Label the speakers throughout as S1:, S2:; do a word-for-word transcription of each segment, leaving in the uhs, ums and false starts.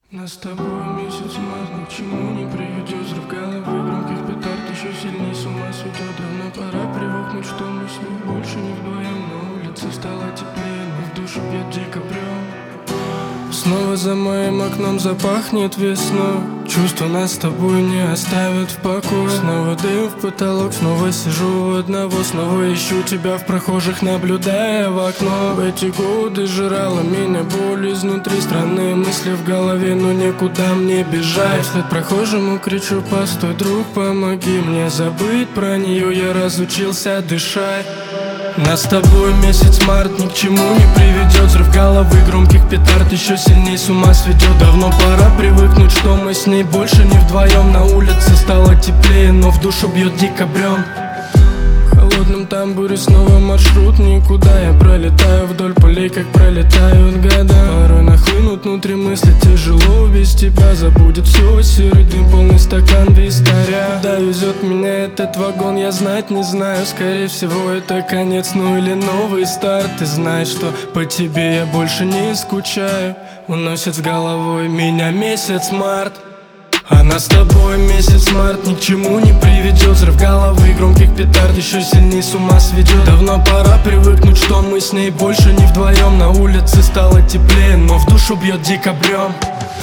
S1: Нас с тобой месяц март ни к чему не приведет. Взрыв головы, громких петард еще сильнее с ума сведет. Давно пора привыкнуть, что мы с ним больше не вдвоем. На улице стало теплее, но в душу бьет декабрем. Снова за моим окном запахнет весной. Чувства нас с тобой не оставят в покое. Снова дым в потолок, снова сижу у одного. Снова ищу тебя в прохожих, наблюдая в окно. В эти годы жрала меня боль изнутри. Странные мысли в голове, но никуда мне бежать. Вслед прохожему кричу: постой, друг, помоги мне забыть про нее. Я разучился дышать. Нас с тобой месяц март ни к чему не приведет. Взрыв головы, громких петард еще сильней с ума сведет. Давно пора привыкнуть, что мы с ней больше не вдвоем. На улице стало теплее, но в душу бьет декабрем. В холодном тамбуре снова маршрут никуда. Я пролетаю вдоль полей, как пролетают года. Порой нахлынут внутри мысли, тяжело без тебя. Забудет все, серый дым, полный стакан вискаря. Куда везет меня этот вагон, я знать не знаю. Скорее всего это конец, ну или новый старт. Ты знаешь, что по тебе я больше не скучаю. Уносит с головой меня месяц март. А нас с тобой месяц март ни к чему не приведет. Взрыв головы, громких петард еще сильней с ума сведет. Давно пора привыкнуть, что мы с ней больше не вдвоем. На улице стало теплее, но в душу бьет декабрем.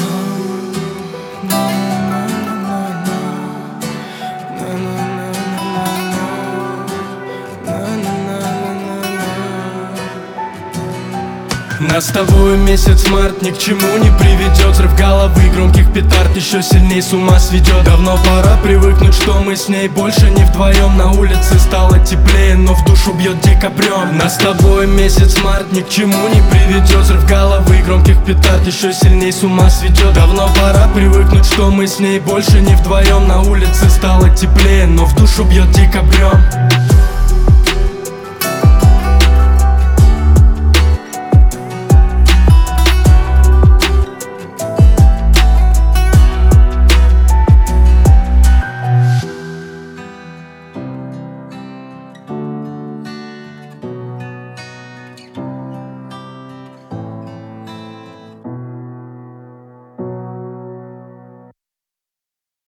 S1: Нас с тобой месяц март ни к чему не приведет. Взрыв головы, громких петард еще сильней с ума сведет. Давно пора привыкнуть, что мы с ней больше не вдвоем. На улице стало теплее, но в душу бьет декабрем. Нас с тобой месяц март ни к чему не приведет. Взрыв головы, громких петард еще сильней с ума сведет. Давно пора привыкнуть, что мы с ней больше не вдвоем. На улице стало теплее, но в душу бьет декабрем.